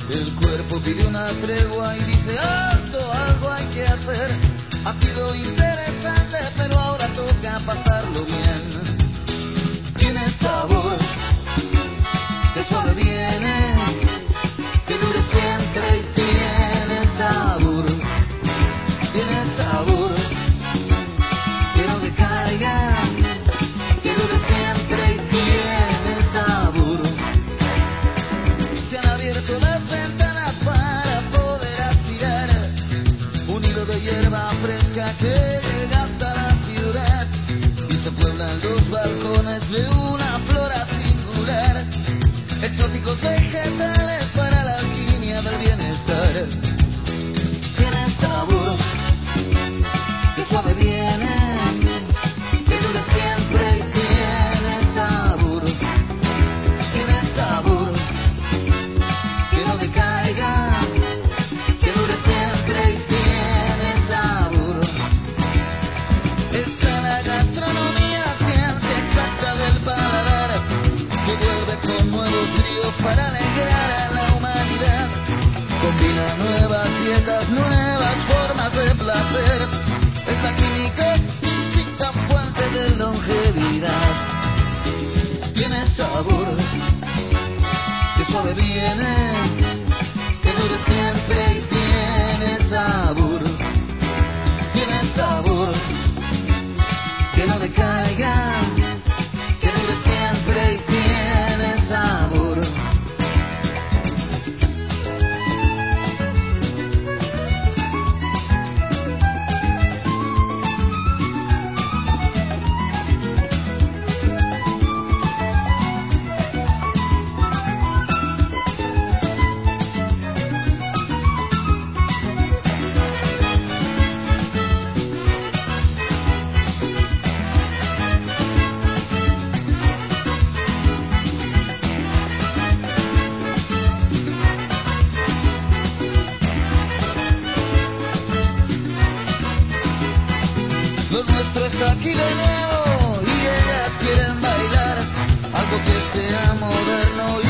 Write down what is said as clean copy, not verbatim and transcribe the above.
El cuerpo pide una tregua y dice alto, algo hay que hacer. Ha sido interesante, pero ahora toca pasarlo bien. Tiene sabor, que suave viene, que dure siempre y tiene sabor. Tiene sabor, que no decaiga, que dure siempre y tiene sabor. Se han abierto las ventanas para poder aspirar un hilo de hierba fresca que llega hasta la ciudad y se pueblan los balcones de una flora singular, exóticos vegetales para la alquimia del bienestar. Tiene sabor, que suave viene, que dure siempre y tiene sabor. Tiene sabor, que no decaiga, que dure siempre y tiene sabor. Está la gastronomía, ciencia exacta del paladar, que vuelve con nuevos bríos para alegrar a la humanidad. Combina nuevas dietas, nuevas formas de placer. Es la química distinta fuente de longevidad. Tiene sabor, que suave viene, que dure siempre y tiene sabor. Tiene sabor, que no decaiga, que dure siempre y tiene sabor. Lo nuestro está aquí de nuevo y ellas quieren bailar algo que sea moderno